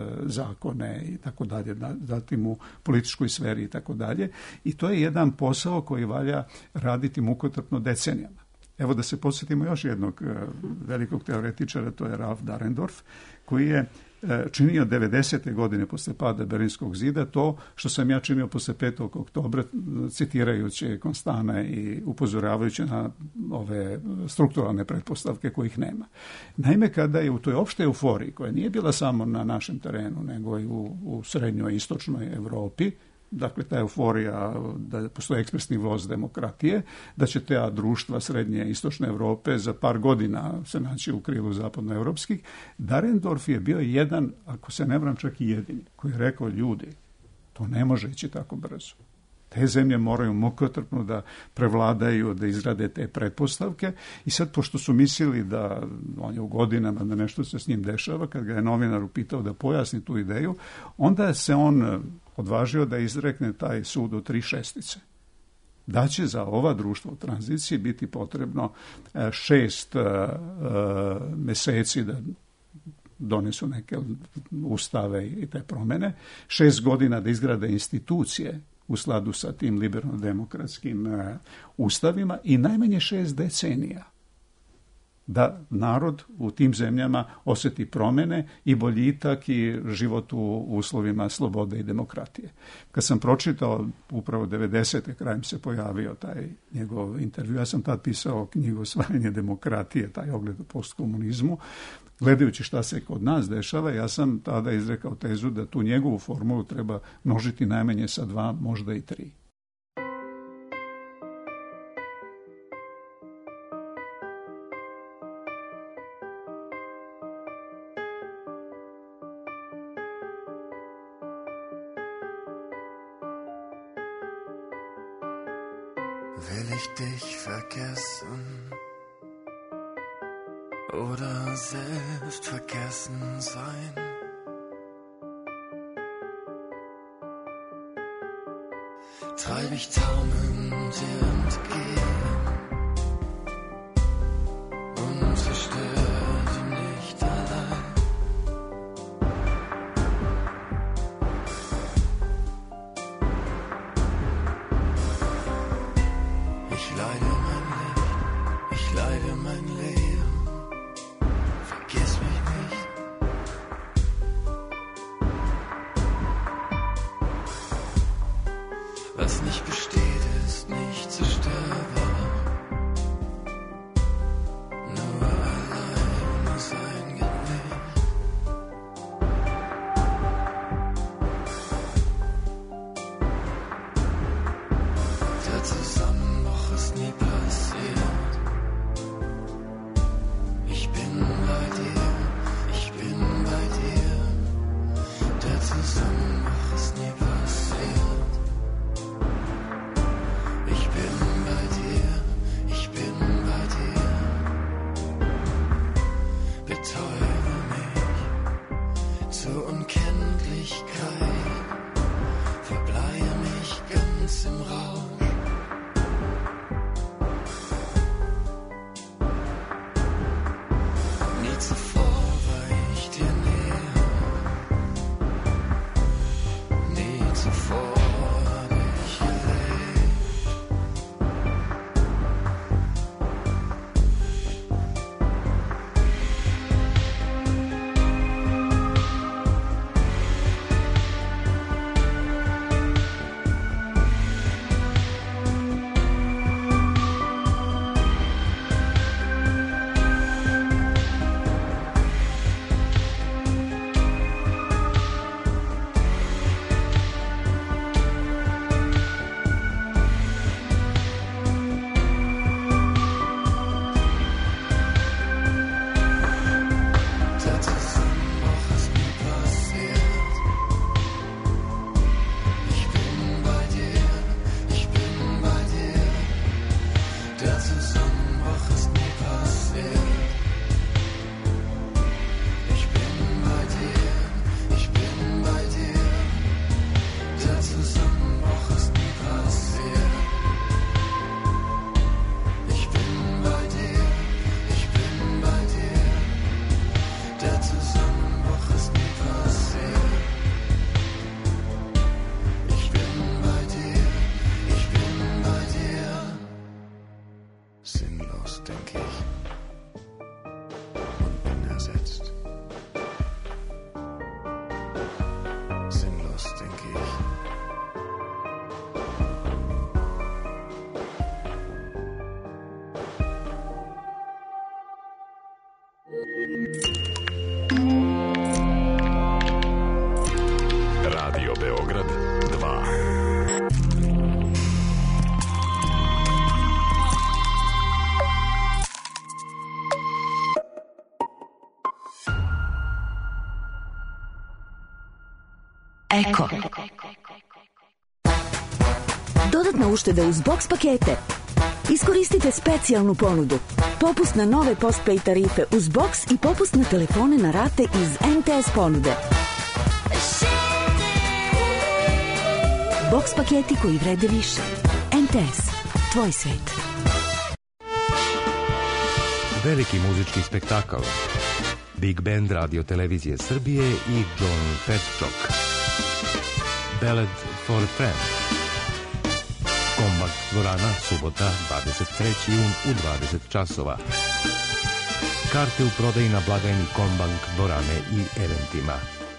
zakone i tako dalje, zatim u političkoj sferi i tako dalje. I to je jedan posao koji valja raditi mukotrpno decenijama. Evo da se podsjetimo još jednog e, velikog teoretičara, to je Ralph Dahrendorf, koji je e, činio devedesete godine posle pada Berlinskog zida to što sam ja činio posle petog oktobra, citirajući Konstana i upozoravajući na ove strukturalne pretpostavke kojih nema. Naime, kada je u toj opštoj euforiji, koja nije bila samo na našem terenu, nego i u, u srednjoj i istočnoj Evropi, dakle ta euforija da postoji ekspresni voz demokratije, da će ta društva srednje i istočne Evrope za par godina se naći u krilu zapadnoevropskih, Dahrendorf je bio jedan, ako se ne varam čak i jedini, koji je rekao, ljudi, to ne može ići tako brzo. Te zemlje moraju mukotrpno da prevladaju, da izrade te pretpostavke i sad, pošto su mislili da on je u godinama, da nešto se s njim dešava, kad ga je novinar upitao da pojasni tu ideju, onda se on odvažio da izrekne taj sud u tri šestice. Da će za ova društva u tranziciji biti potrebno šest uh, meseci da donesu neke ustave i te promene, šest godina da izgrade institucije u skladu sa tim liberalno-demokratskim uh, ustavima i najmanje šest decenija da narod u tim zemljama osjeti promene i boljitak i život u uslovima slobode i demokratije. Kad sam pročitao upravo devedesete krajem se pojavio taj njegov intervju, ja sam tad pisao knjigu Osvajanje demokratije, taj ogled u postkomunizmu. Gledajući šta se kod nas dešava, ja sam tada izrekao tezu da tu njegovu formulu treba množiti najmanje sa dva, možda i tri. Will ich dich vergessen oder selbst vergessen sein? Treib ich taumelnd dir entgegen und zerstöre du nicht allein. Ich leide mein Licht, ich leide mein Leben, vergiss mich nicht. Was nicht besteht, ist nicht zerstörbar. zuvor war ich dir näher. Nie zuvor hab ich gelebt. Radio Beograd dva. Eko. Dodatna ušteda uz box pakete. Iskoristite specijalnu ponudu. Popust na nove postpay tarife uz box i popust na telefone na rate iz M T S ponude. Box paketi koji vrede više. M T S. Tvoj svet. Veliki muzički spektakl. Big Band Radio Televizije Srbije i John Petchok. Ballad for a Friend. Kombak dvorana, subota, dvadeset treći jun u dvadeset časova. Karte u prodaji na blagajni Kombank dvorane i eventima.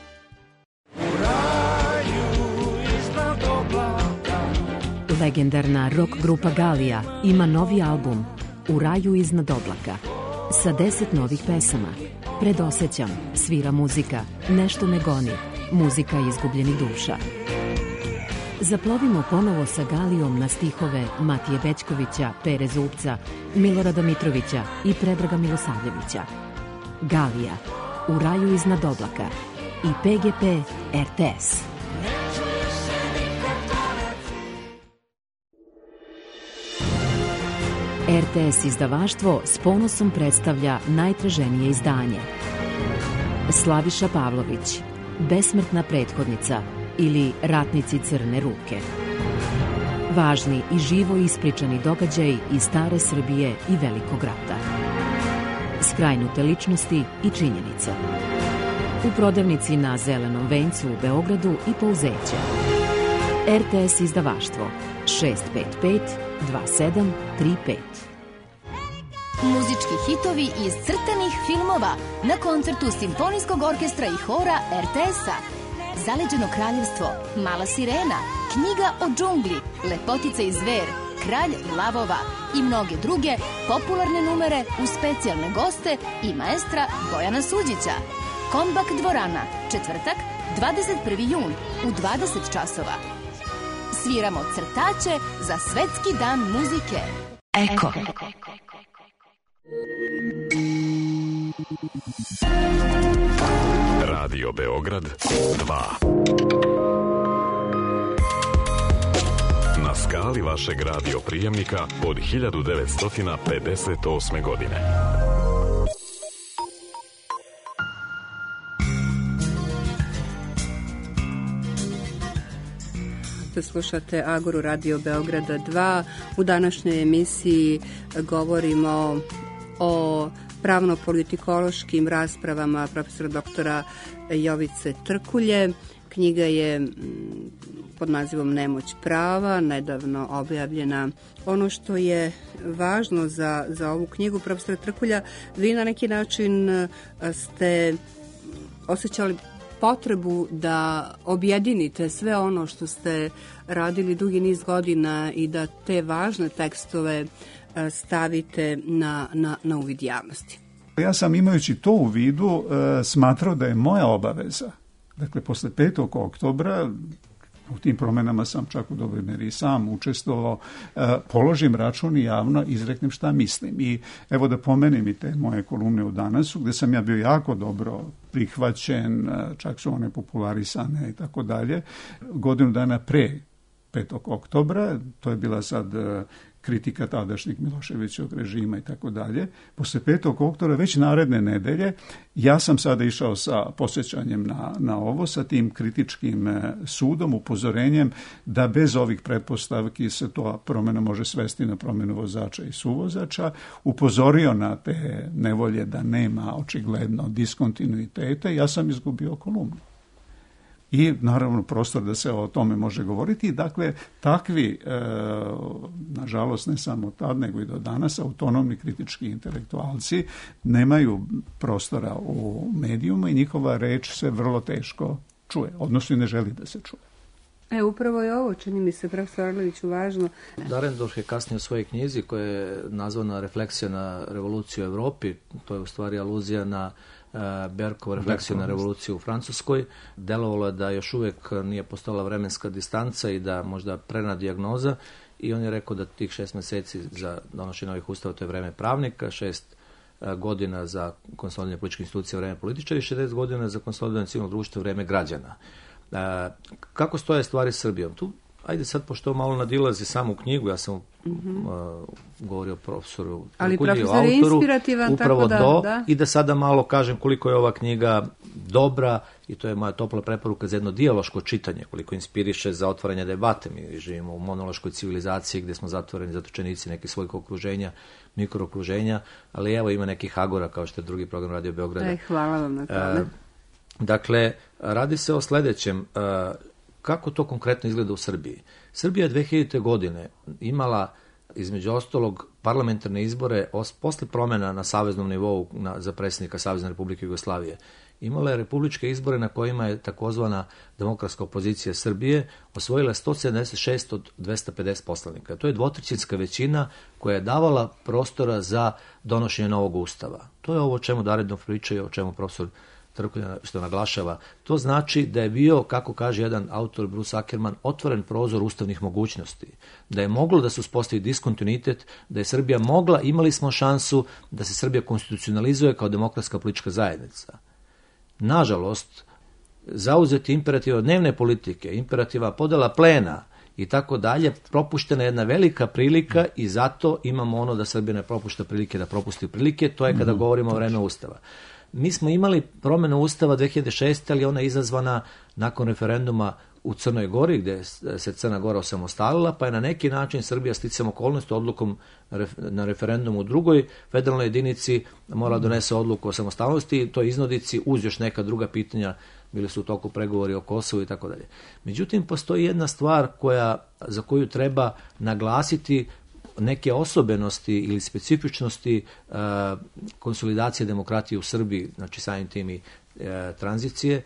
Legendarna rock grupa Galija ima novi album U raju iznad oblaka sa deset novih pesama. Predosećam, svira muzika, nešto me goni, muzika izgubljenih duša. Zaplovimo ponovo sa Galijom na stihove Matije Bećkovića, Pere Zupca, Milorada Mitrovića i Predraga Milosavljevića. Galija, U raju iznad oblaka i P G P R T S. R T S izdavaštvo s ponosom predstavlja najtraženije izdanje. Slaviša Pavlović, Besmrtna prethodnica ili Ratnici crne ruke. Važni i živo ispričani događaji iz stare Srbije i Velikog rata. Skrajnute ličnosti i činjenice. U prodavnici na Zelenom vencu u Beogradu i Pouzeće. R T S izdavaštvo šest pet pet dva sedam tri pet. Muzički hitovi iz crtanih filmova na koncertu Simfonijskog orkestra i hora R T S-a. Zaleđeno kraljevstvo, Mala sirena, Knjiga o džungli, Lepotica i zver, Kralj lavova i mnoge druge popularne numere uz specijalne goste i maestra Bojana Suđića. Kombak dvorana, četvrtak, dvadeset prvi jun u dvadeset časova. Sviramo crtače za Svetski dan muzike. Eko. Radio Beograd dva. Na skali vašeg radio prijemnika od hiljadu devetsto pedeset osme godine. Slušate Agoru Radio Beograda dva. U današnjoj emisiji govorimo o pravno-politikološkim raspravama profesora doktora Jovice Trkulje. Knjiga je pod nazivom Nemoć prava, nedavno objavljena. Ono što je važno za, za ovu knjigu profesora Trkulja, vi na neki način ste osjećali potrebu da objedinite sve ono što ste radili dugi niz godina i da te važne tekstove stavite na, na, na uvid javnosti. Ja sam, imajući to u vidu, smatrao da je moja obaveza, dakle, posle petog oktobra, u tim promenama sam čak u dobroj meri i sam učestvovao, položim račun i javno izreknem šta mislim. I evo da pomenem i te moje kolumne u Danasu, gde sam ja bio jako dobro prihvaćen, čak su one popularisane i tako dalje. Godinu dana pre petog oktobra, to je bila sad kritika tadašnjeg Miloševićevog režima i tako dalje. Posle petog oktobra, već naredne nedelje, ja sam sada išao sa posjećanjem na, na ovo, sa tim kritičkim sudom, upozorenjem da bez ovih pretpostavki se to promjena može svesti na promjenu vozača i suvozača, upozorio na te nevolje da nema očigledno diskontinuiteta i ja sam izgubio kolumnu. I naravno prostor da se o tome može govoriti. Dakle, takvi, e, nažalost ne samo tad, nego i do danas, autonomni kritički intelektualci nemaju prostora u medijumu i njihova reč se vrlo teško čuje, odnosno ne želi da se čuje. E, upravo je ovo, čini mi se, profesor Arloviću, važno. Dahrendorf je kasnije u svojoj knjizi, koja je nazvana Refleksija na revoluciju u Evropi, to je u stvari aluzija na Berkovu refleksiju na revoluciju u Francuskoj. Delovalo je da još uvijek nije postala vremenska distanca i da možda prerana dijagnoza, i on je rekao da tih šest meseci za donošenje novih ustava to je vreme pravnika, šest godina za konsolidovanje političke institucije vreme političara i šezdeset godina za konsolidovanje civilnog društva vreme građana. Kako stoje stvari s Srbijom? Tu, ajde sad, pošto malo nadilazi samu knjigu, ja sam mm-hmm. uh, govorio profesoru, ali Trkulji, profesor je inspirativan, upravo tako da, do, da. I da sada malo kažem koliko je ova knjiga dobra, i to je moja topla preporuka za jedno dijaloško čitanje, koliko inspiriše za otvaranje debate. Mi živimo u monološkoj civilizaciji gdje smo zatvoreni, zatočenici nekih svojih okruženja, mikrookruženja, ali evo ima nekih agora kao što je drugi program Radio Beograda. E, hvala vam na tome. Uh, dakle, radi se o sljedećem. Uh, kako to konkretno izgleda u Srbiji? Srbija je dve hiljadite. godine imala, između ostalog, parlamentarne izbore os, posle promjena na saveznom nivou na, za predsjednika Savezne Republike Jugoslavije. Imala je republičke izbore na kojima je takozvana demokratska opozicija Srbije osvojila sto sedamdeset šest od dvesta pedeset poslanika. To je dvotrećinska većina koja je davala prostora za donošenje novog ustava. To je ovo o čemu Dahrendorf priča i o čemu profesor Trkulja što naglašava. To znači da je bio, kako kaže jedan autor Bruce Ackerman, otvoren prozor ustavnih mogućnosti. Da je moglo da se uspostavi diskontinuitet, da je Srbija mogla, imali smo šansu da se Srbija konstitucionalizuje kao demokratska politička zajednica. Nažalost, zauzeti imperativa dnevne politike, imperativa podela plena i tako dalje, propuštena je jedna velika prilika i zato imamo ono da Srbija ne propušta prilike da propusti prilike, to je kada govorimo o vreme Ustava. Mi smo imali promjenu Ustava dve hiljade šeste. ali ona je izazvana nakon referenduma u Crnoj Gori, gdje se Crna Gora osamostalila, pa je na neki način Srbija sticam okolnosti odlukom na referendumu u drugoj federalnoj jedinici morala donese odluku o samostalnosti, to iznodici uz još neka druga pitanja, bili su u toku pregovori o Kosovu i tako dalje. Međutim, postoji jedna stvar koja, za koju treba naglasiti neke osobenosti ili specifičnosti uh, konsolidacije demokratije u Srbiji, znači samim tim i uh, tranzicije,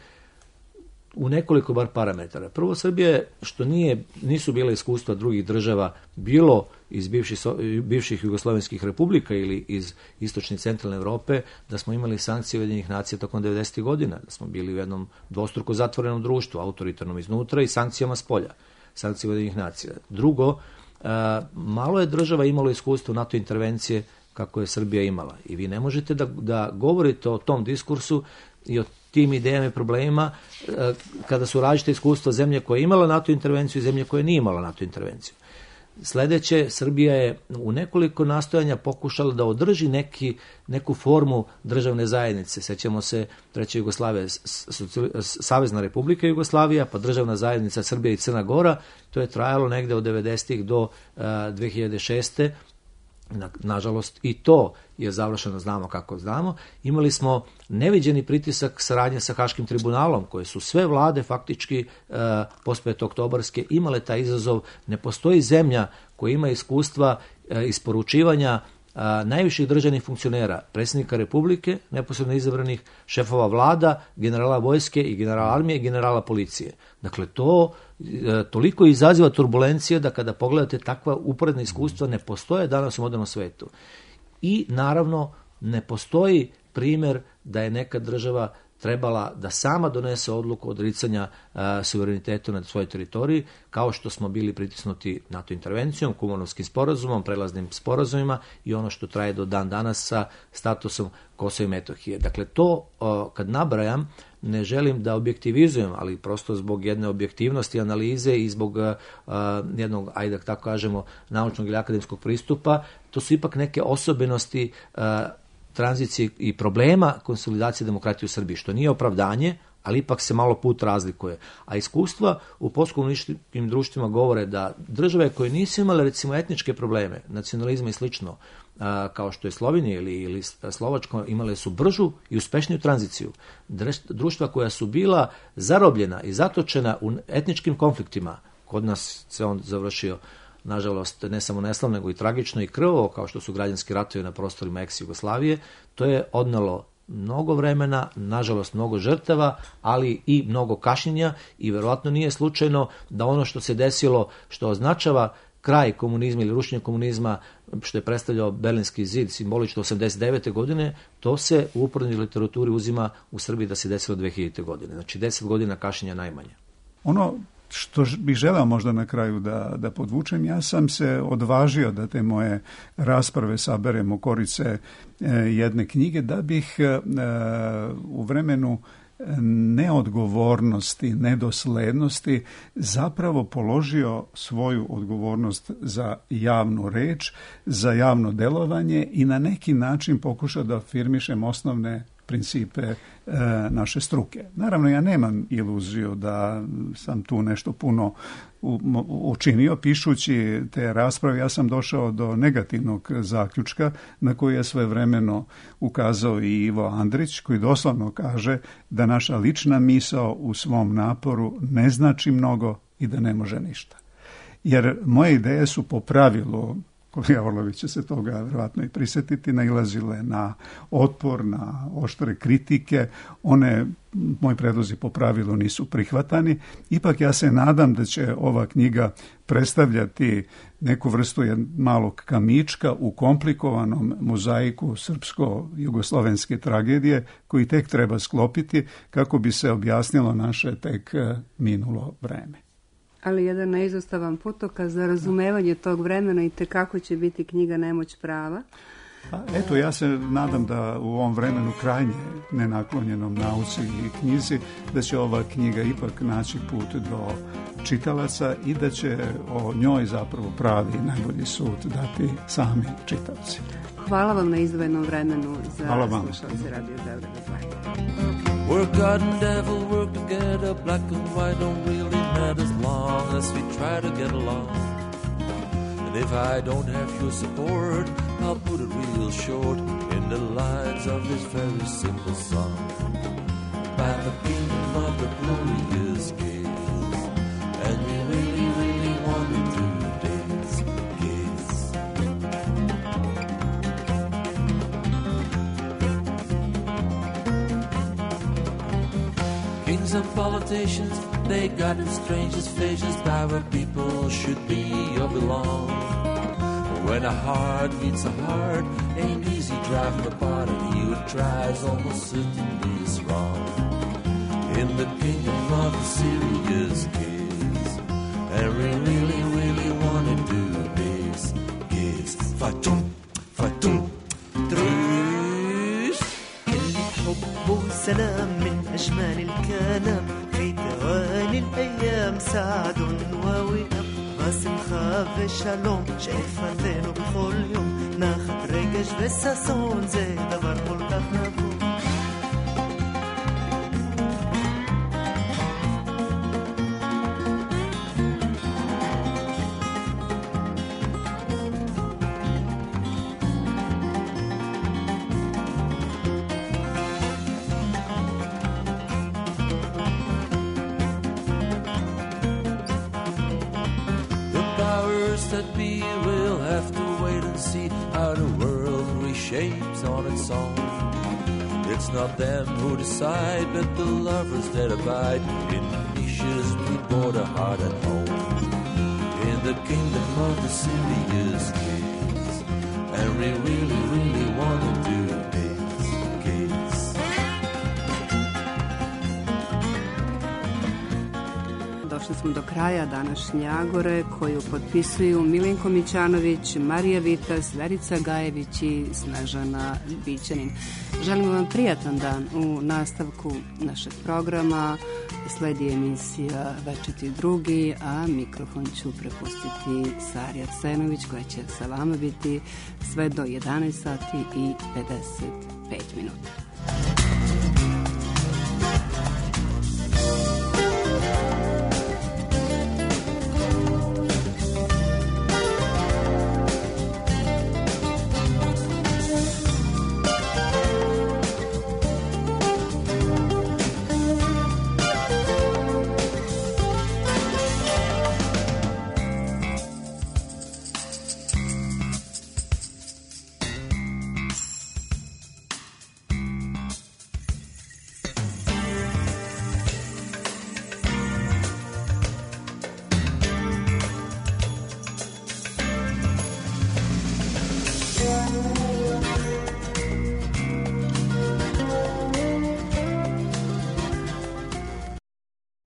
u nekoliko bar parametara. Prvo, Srbija, što nije, nisu bile iskustva drugih država, bilo iz bivših, bivših jugoslovenskih republika ili iz istočne i centralne Evrope, da smo imali sankcije Ujedinjenih nacija tokom devedesetih godina, da smo bili u jednom dvostruko zatvorenom društvu, autoritarnom iznutra i sankcijama s polja, sankcije Ujedinjenih nacija. Drugo, Uh, malo je država imalo iskustvo NATO intervencije kako je Srbija imala. I vi ne možete da, da govorite o tom diskursu i o tim idejama i problemima uh, kada su različite iskustva zemlje koja je imala NATO intervenciju i zemlje koja nije imala NATO intervenciju. Sljedeće, Srbija je u nekoliko nastojanja pokušala da održi neki, neku formu državne zajednice. Sećamo se Treće Jugoslavije, Savezna Republika Jugoslavija, pa državna zajednica Srbija i Crna Gora. To je trajalo negde od devedesetih do uh, dve hiljade šeste. Na, nažalost, i to je završeno, znamo kako znamo. Imali smo neviđeni pritisak saradnje sa Haškim tribunalom, koje su sve vlade faktički e, pospetooktobarske imale taj izazov. Ne postoji zemlja koja ima iskustva e, isporučivanja a, najviših državnih funkcionera, predsjednika Republike, neposredno izabranih, šefova vlada, generala vojske i generala armije i generala policije. Dakle, to e, toliko izaziva turbulencije da kada pogledate takva uporedna iskustva ne postoje danas u modernom svetu. I naravno ne postoji primjer da je neka država trebala da sama donese odluku odricanja uh, suverenitetu nad svojoj teritoriji, kao što smo bili pritisnuti NATO intervencijom, Kumanovskim sporazumom, prelaznim sporazumima i ono što traje do dan danas sa statusom Kosova i Metohije. Dakle, to uh, kad nabrajam, ne želim da objektivizujem, ali prosto zbog jedne objektivnosti analize i zbog uh, jednog, ajde da tako kažemo, naučnog ili akademskog pristupa, to su ipak neke osobenosti uh, tranzicije i problema konsolidacije demokratije u Srbiji, što nije opravdanje, ali ipak se malo put razlikuje. A iskustva u postkomunističkim društvima govore da države koje nisu imale recimo etničke probleme, nacionalizma i slično, a, kao što je Slovenija ili, ili Slovačko, imale su bržu i uspešniju tranziciju. Društva koja su bila zarobljena i zatočena u etničkim konfliktima, kod nas se on završio nažalost ne samo neslavno, nego i tragično i krvavo, kao što su građanski ratovi na prostorima ex-Jugoslavije, to je odnelo mnogo vremena, nažalost mnogo žrtava, ali i mnogo kašnjenja i verovatno nije slučajno da ono što se desilo, što označava kraj komunizma ili rušenje komunizma, što je predstavljao Berlinski zid simbolično osamdeset devete godine, to se u uporednoj literaturi uzima u Srbiji da se desilo dve hiljadite godine. Znači deset godina kašnjenja najmanje. Ono što bih želeo možda na kraju da, da podvučem, ja sam se odvažio da te moje rasprave saberem u korice e, jedne knjige, da bih e, u vremenu neodgovornosti, nedoslednosti zapravo položio svoju odgovornost za javnu reč, za javno delovanje i na neki način pokušao da afirmišem osnovne principe e, naše struke. Naravno, ja nemam iluziju da sam tu nešto puno u, učinio. Pišući te rasprave, ja sam došao do negativnog zaključka na koji je svojevremeno ukazao i Ivo Andrić, koji doslovno kaže da naša lična misao u svom naporu ne znači mnogo i da ne može ništa. Jer moje ideje su po pravilu, kolega Orlović će se toga vjerojatno i prisjetiti, nailazile na otpor, na oštre kritike. One, moji predlozi po pravilu nisu prihvatani. Ipak ja se nadam da će ova knjiga predstavljati neku vrstu malog kamička u komplikovanom mozaiku srpsko-jugoslovenske tragedije koji tek treba sklopiti kako bi se objasnilo naše tek minulo vreme. Ali jedan neizostavan putokaz za razumevanje tog vremena i tekako će biti knjiga Nemoć prava. Pa, eto, ja se nadam da u ovom vremenu krajnje nenaklonjenom nauci i knjizi, da će ova knjiga ipak naći put do čitalaca i da će o njoj zapravo pravi najbolji sud dati sami čitavci. Hvala vam na izdvojenom vremenu za slušalce Radio Beograda dva. Where God and devil work together, black and white don't really matter as long as we try to get along. And if I don't have your support, I'll put it real short in the lines of this very simple song. By the kingdom of the glorious gaze, and we really, really want to do this gaze. Kings and politicians, they got the strangest faces by where people should be or belong. When a heart meets a heart, ain't easy driving apart, and he who tries almost certainly is wrong. In the kingdom of the serious case, and we really, really want to do this case. Fatum, fatum, truce. كل حب وسلام من أجمل الكلام، في توالي الأيام سعد ووئام. قاسم خاف שלום שאפתנו בכל יום, נחת רגש וששון זה דבר כל כך נבוא. that be, we'll have to wait and see how the world reshapes on its own. It's not them who decide, but the lovers that abide in niches we border hard at home. In the kingdom of the serious kids, and we really, really want to do this, kids. Došli smo do kraja današnje Agore koju potpisuju Milenko Mićanović, Marija Vitas, Verica Gajević i Snežana Bićanin. Želimo vam prijatan dan u nastavku našeg programa. Sledi emisija Večeti drugi, a mikrofon ću prepustiti Sari Arsenović koja će sa vama biti sve do jedanaest sati i pedeset pet minuta.